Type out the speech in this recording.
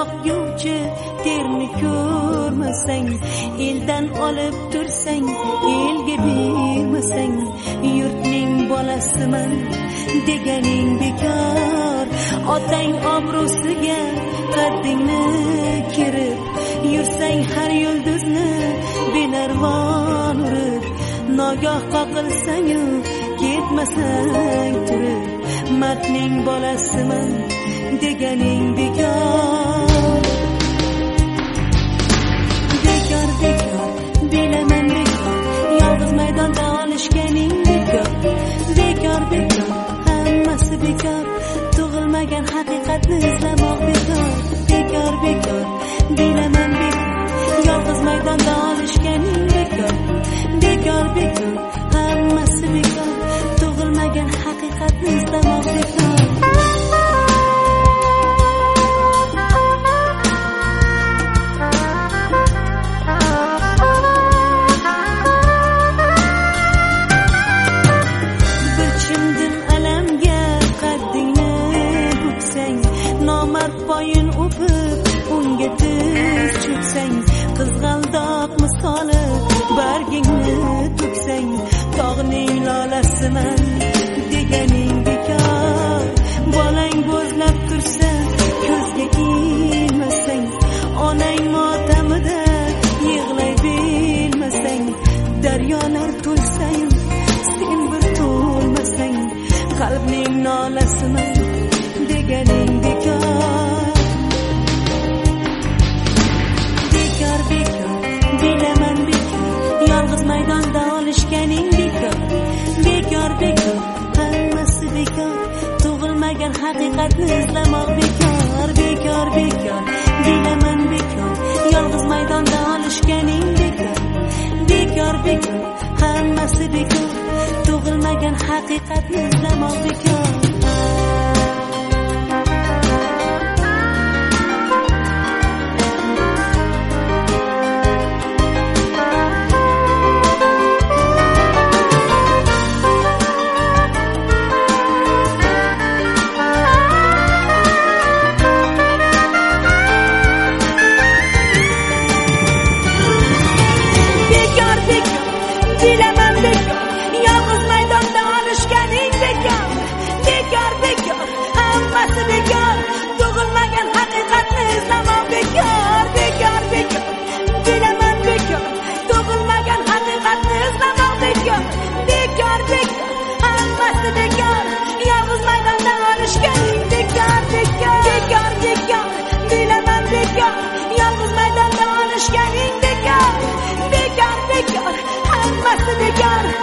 oqyuvchi terni ko'rmasang, eldan olib tursang, elga bermasang, yurtning bolasiman deganing bekor. Otang obro'siga qaddingni kirib, yursang har yulduzni benarvon urib, nogoh qoqilsang-yu ketmasang turib, mardning bolasiman deganing bekor. Bekor, bekor, bilaman bekor, yolg'iz maydonda olishganing bekor. Bekor, bekor, hammasi bekor, tug'ilmagan haqiqatni izlamoq bekor. Bekor, bekor, bilaman bekor, yolg'iz maydonda olishganing bekor. Bekor, bekor, hammasi bekor, tug'ilmagan haqiqatni izlamoq bekor. Poyin o'pib, unga tiz cho'ksang, qizg'aldoq misoli bargingni to'ksang, tog'ning lolasiman deganing bekor. Bolang bo'zlab tursa, ko'zga ilmasang, onang motamida yig'lay bilmasang, daryolar to'lsang, sen bir to'lmasang, qalbning nolasiman deganing bekor. Bekor, bekor, bilaman bekor, yolg'iz maydonda olishganing bekor. Bekor, bekor, hammasi bekor, tug'ilmagan haqiqatni izlamoq bekor. Bekor, bekor, bilaman bekor, yolg'iz maydonda olishganing bekor. Bekor, bekor, hammasi bekor, tug'ilmagan haqiqatni izlamoq bekor. Bilaman bekor, yolg'iz maydonda olishganing bekor. Bekor, bekor, hammasi bekor, tug'ilmagan haqiqatni izlamoq bekor. Bekor, bekor, bilaman bekor, tug'ilmagan haqiqatni izlamoq bekor. Bekor, bekor, hammasi bekor, yolg'iz maydonda olishganing bekor. Bekor, bekor, bekor, bilaman bekor, yolg'iz maydonda olishganing bekor. Bekor, bekor, hammasi bekor,